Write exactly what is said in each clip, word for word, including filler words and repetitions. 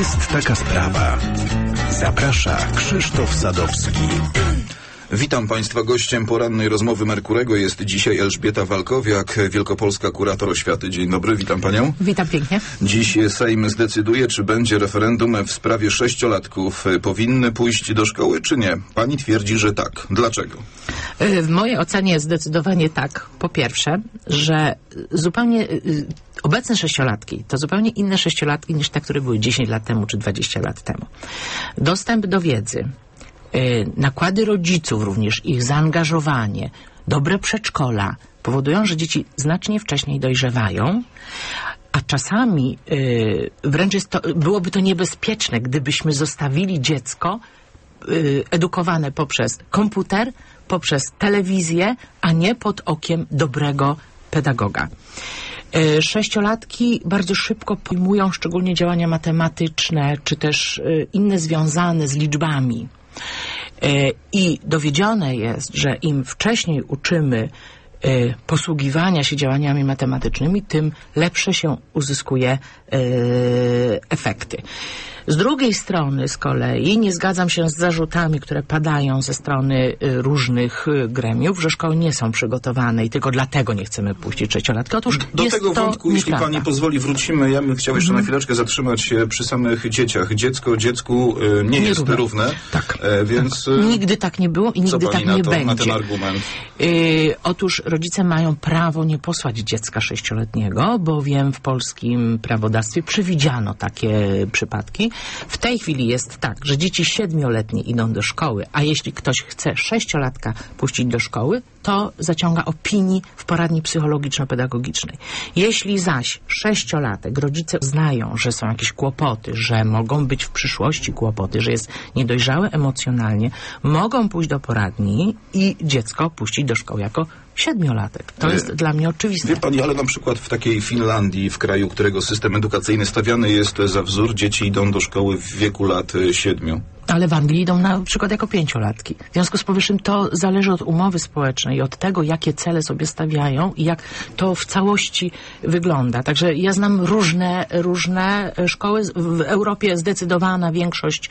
Jest taka sprawa. Zaprasza Krzysztof Sadowski. Witam Państwa. Gościem porannej rozmowy Merkurego jest dzisiaj Elżbieta Walkowiak, wielkopolska kurator oświaty. Dzień dobry, witam Panią. Witam pięknie. Dziś Sejm zdecyduje, czy będzie referendum w sprawie sześciolatków. Powinny pójść do szkoły, czy nie? Pani twierdzi, że tak. Dlaczego? W mojej ocenie zdecydowanie tak. Po pierwsze, że zupełnie obecne sześciolatki to zupełnie inne sześciolatki niż te, które były dziesięć lat temu czy dwadzieścia lat temu. Dostęp do wiedzy, nakłady rodziców również, ich zaangażowanie, dobre przedszkola powodują, że dzieci znacznie wcześniej dojrzewają, a czasami yy, wręcz jest to, byłoby to niebezpieczne, gdybyśmy zostawili dziecko yy, edukowane poprzez komputer, poprzez telewizję, a nie pod okiem dobrego pedagoga. Yy, sześciolatki bardzo szybko pojmują szczególnie działania matematyczne, czy też yy, inne związane z liczbami. I dowiedzione jest, że im wcześniej uczymy posługiwania się działaniami matematycznymi, tym lepsze się uzyskuje efekty. Z drugiej strony z kolei nie zgadzam się z zarzutami, które padają ze strony różnych gremiów, że szkoły nie są przygotowane i tylko dlatego nie chcemy puścić sześciolatki. Otóż do jest tego to wątku, jeśli nieprawda. Pani pozwoli, wrócimy. Ja bym chciał jeszcze mm. na chwileczkę zatrzymać się przy samych dzieciach. Dziecko dziecku y, nie, nie jest równe, równe tak. e, więc... Tak. Nigdy tak nie było i nigdy tak nie to, będzie. Na ten argument? Y, otóż rodzice mają prawo nie posłać dziecka sześcioletniego, bowiem w polskim prawodawstwie przewidziano takie przypadki. W tej chwili jest tak, że dzieci siedmioletnie idą do szkoły, a jeśli ktoś chce sześciolatka puścić do szkoły, to zaciąga opinii w poradni psychologiczno-pedagogicznej. Jeśli zaś sześciolatek rodzice uznają, że są jakieś kłopoty, że mogą być w przyszłości kłopoty, że jest niedojrzałe emocjonalnie, mogą pójść do poradni i dziecko puścić do szkoły jako siedmiolatek. To jest dla mnie oczywiste. Wie Pani, ale na przykład w takiej Finlandii, w kraju, którego system edukacyjny stawiany jest za wzór, dzieci idą do szkoły w wieku lat siedmiu. Ale w Anglii idą na przykład jako pięciolatki. W związku z powyższym to zależy od umowy społecznej i od tego, jakie cele sobie stawiają i jak to w całości wygląda. Także ja znam różne, różne szkoły. W Europie zdecydowana większość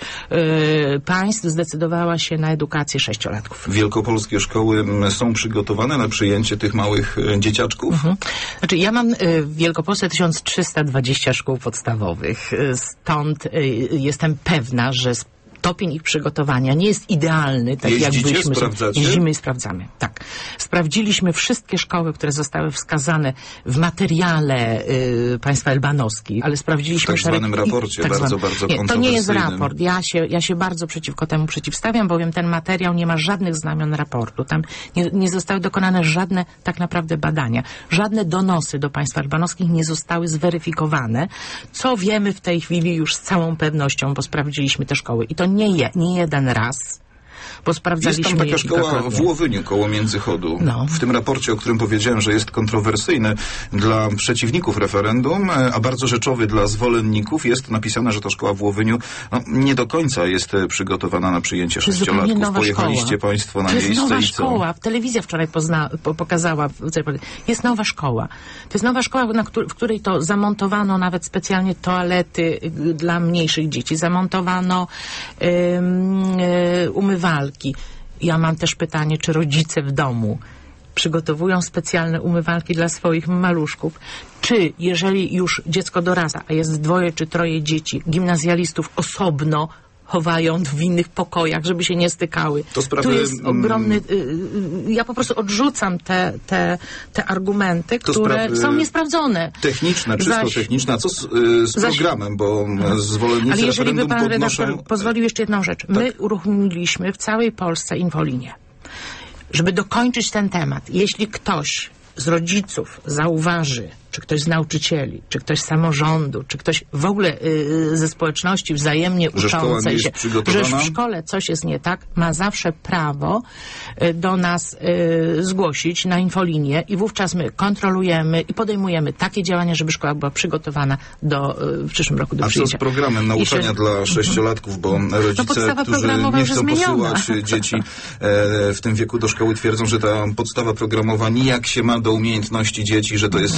y, państw zdecydowała się na edukację sześciolatków. Wielkopolskie szkoły są przygotowane na przyjęcie tych małych dzieciaczków? Mhm. Znaczy ja mam y, w Wielkopolsce tysiąc trzysta dwadzieścia szkół podstawowych. Stąd y, jestem pewna, że stopień ich przygotowania nie jest idealny, tak Jeździcie, jakbyśmy... sprawdzacie? Jeździmy i sprawdzamy, tak. Sprawdziliśmy wszystkie szkoły, które zostały wskazane w materiale y, państwa Elbanowskich, ale sprawdziliśmy... W tak szereg... zwanym raporcie, tak bardzo, zwanym... bardzo nie, kontrowersyjnym. To nie jest raport. Ja się, ja się bardzo przeciwko temu przeciwstawiam, bowiem ten materiał nie ma żadnych znamion raportu. Tam nie, nie zostały dokonane żadne tak naprawdę badania. Żadne donosy do państwa Elbanowskich nie zostały zweryfikowane, co wiemy w tej chwili już z całą pewnością, bo sprawdziliśmy te szkoły. I to nie, je, nie jeden raz, bo sprawdzaliśmy Jest tam taka szkoła w Łowyniu koło Międzychodu. No. W tym raporcie, o którym powiedziałem, że jest kontrowersyjny dla przeciwników referendum, a bardzo rzeczowy dla zwolenników, jest napisane, że ta szkoła w Łowyniu no, nie do końca jest przygotowana na przyjęcie sześciolatków. Pojechaliście szkoła. Państwo na to miejsce jest nowa i co? szkoła. Telewizja wczoraj pozna, po, pokazała. Jest nowa szkoła. To jest nowa szkoła, na któr, w której to zamontowano nawet specjalnie toalety dla mniejszych dzieci. Zamontowano ym, y, umywalki. Ja mam też pytanie, czy rodzice w domu przygotowują specjalne umywalki dla swoich maluszków? Czy jeżeli już dziecko dorasta, a jest dwoje czy troje dzieci, gimnazjalistów osobno chowają w innych pokojach, żeby się nie stykały. To sprawy... Tu jest ogromny... Y, y, ja po prostu odrzucam te, te, te argumenty, to które są niesprawdzone. Techniczne, czysto Zaś... techniczne. A co z, z Zaś... programem? Bo zwolennicy Ale jeżeli by pan podnoszą... redaktor pozwolił jeszcze jedną rzecz. My tak. uruchomiliśmy w całej Polsce infolinię. Żeby dokończyć ten temat, jeśli ktoś z rodziców zauważy, czy ktoś z nauczycieli, czy ktoś z samorządu, czy ktoś w ogóle y, ze społeczności wzajemnie że uczącej się, przygotowana? że w szkole coś jest nie tak, ma zawsze prawo y, do nas y, zgłosić na infolinię i wówczas my kontrolujemy i podejmujemy takie działania, żeby szkoła była przygotowana do, y, w przyszłym roku do A przyjęcia. co z programem nauczania się... dla sześciolatków, bo rodzice, no którzy nie chcą posyłać dzieci e, w tym wieku do szkoły, twierdzą, że ta podstawa programowa nijak się ma do umiejętności dzieci, że to jest e,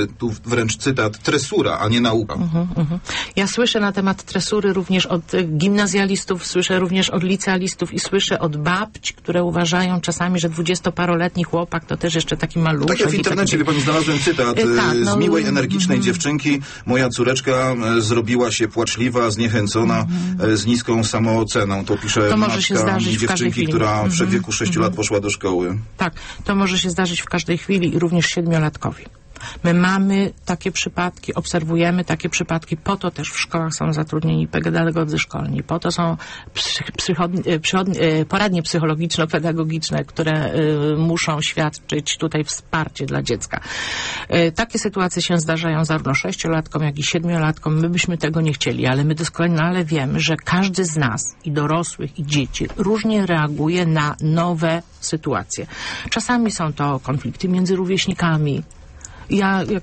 tu wręcz cytat, tresura, a nie nauka. Mhm, mhm. Ja słyszę na temat tresury również od gimnazjalistów, słyszę również od licealistów i słyszę od babć, które uważają czasami, że dwudziestoparoletni chłopak to też jeszcze taki maluszek. Tak jak w internecie, taki... wie pani, znalazłem cytat E, tak, no, z miłej, energicznej mm, dziewczynki. Moja córeczka e, zrobiła się płaczliwa, zniechęcona, mm, e, z niską samooceną. To pisze to może matka się zdarzyć w każdej dziewczynki, chwili. która Mm, w wieku sześciu mm, lat poszła do szkoły. Tak, to może się zdarzyć w każdej chwili i również siedmiolatkowi. My mamy takie przypadki, obserwujemy takie przypadki, po to też w szkołach są zatrudnieni pedagodzy szkolni, po to są psych, psychodni, przychodni, poradnie psychologiczno-pedagogiczne, które y, muszą świadczyć tutaj wsparcie dla dziecka. Y, takie sytuacje się zdarzają zarówno sześciolatkom, jak i siedmiolatkom. My byśmy tego nie chcieli, ale my doskonale wiemy, że każdy z nas, i dorosłych, i dzieci, różnie reaguje na nowe sytuacje. Czasami są to konflikty między rówieśnikami. Ja jak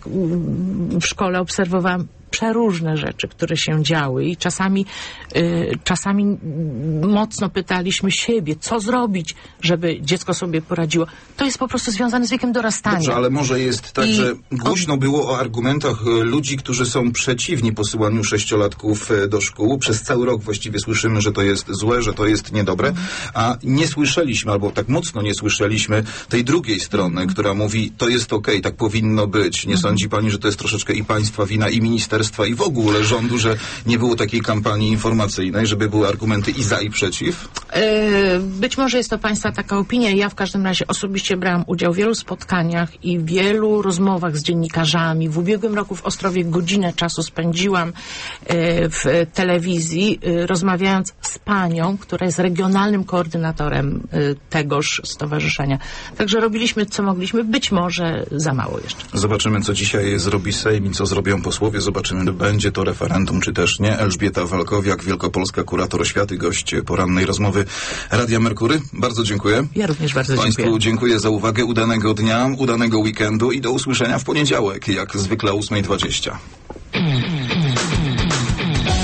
w szkole obserwowałam przeróżne rzeczy, które się działy i czasami, y, czasami mocno pytaliśmy siebie, co zrobić, żeby dziecko sobie poradziło. To jest po prostu związane z wiekiem dorastania. Dobrze, ale może jest tak, I że głośno od... było o argumentach e, ludzi, którzy są przeciwni posyłaniu sześciolatków e, do szkół. Przez cały rok właściwie słyszymy, że to jest złe, że to jest niedobre, mm. a nie słyszeliśmy, albo tak mocno nie słyszeliśmy tej drugiej strony, mm. która mówi, to jest okej, tak powinno być. Nie mm. sądzi pani, że to jest troszeczkę i państwa wina, i ministerstwa, i w ogóle rządu, że nie było takiej kampanii informacyjnej, żeby były argumenty i za, i przeciw? Yy, być może jest to państwa taka opinia. Ja w każdym razie osobiście brałam udział w wielu spotkaniach i wielu rozmowach z dziennikarzami. W ubiegłym roku w Ostrowie godzinę czasu spędziłam yy, w telewizji, yy, rozmawiając z panią, która jest regionalnym koordynatorem yy, tegoż stowarzyszenia. Także robiliśmy, co mogliśmy. Być może za mało jeszcze. Zobaczymy, co dzisiaj zrobi Sejm i co zrobią posłowie. Zobaczymy, będzie to referendum, czy też nie. Elżbieta Walkowiak, wielkopolska kurator oświaty, gość porannej rozmowy Radia Merkury. Bardzo dziękuję. Ja również bardzo Państwu dziękuję. dziękuję za uwagę. Udanego dnia, udanego weekendu i do usłyszenia w poniedziałek, jak zwykle o ósma dwadzieścia.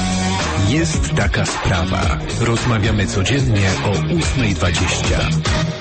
Jest taka sprawa. Rozmawiamy codziennie o ósma dwadzieścia.